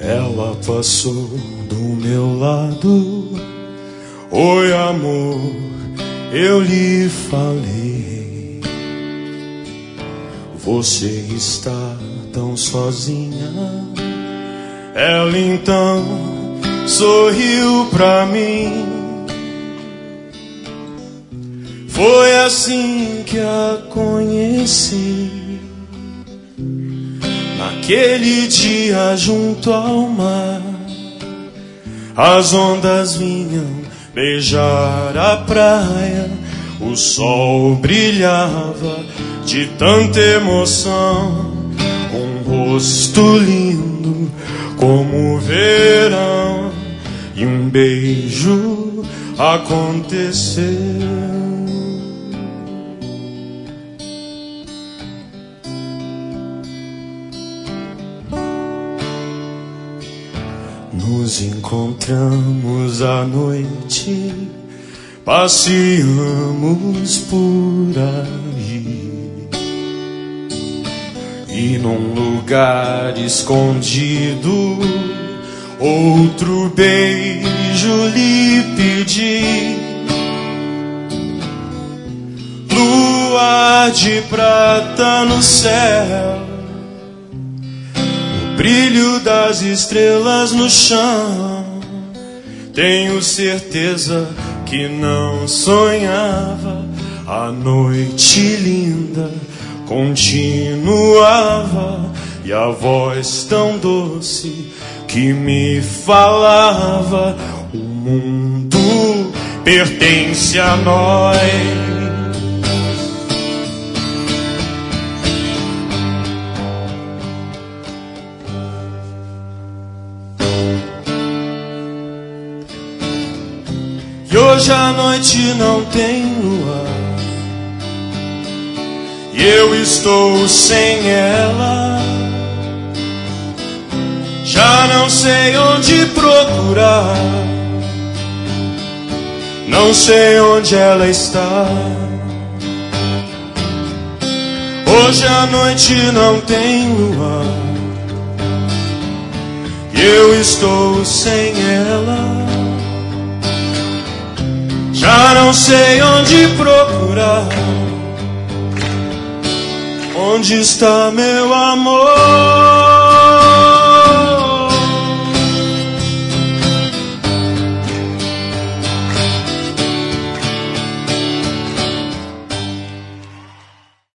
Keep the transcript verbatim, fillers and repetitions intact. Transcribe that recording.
Ela passou do meu lado. Oi, amor, eu lhe falei. Você está tão sozinha. Ela então sorriu pra mim. Foi assim que a conheci. Naquele dia junto ao mar, as ondas vinham beijar a praia. O sol brilhava de tanta emoção. Um rosto lindo como o verão. E um beijo aconteceu. Nos encontramos à noite, passeamos por aí. E num lugar escondido, outro beijo lhe pedi. Lua de prata no céu, brilho das estrelas no chão. Tenho certeza que não sonhava. A noite linda continuava. E a voz tão doce que me falava: o mundo pertence a nós. E hoje a noite não tem lua, e eu estou sem ela. Já não sei onde procurar, não sei onde ela está. Hoje a noite não tem lua, e eu estou sem ela. Já não sei onde procurar. Onde está meu amor?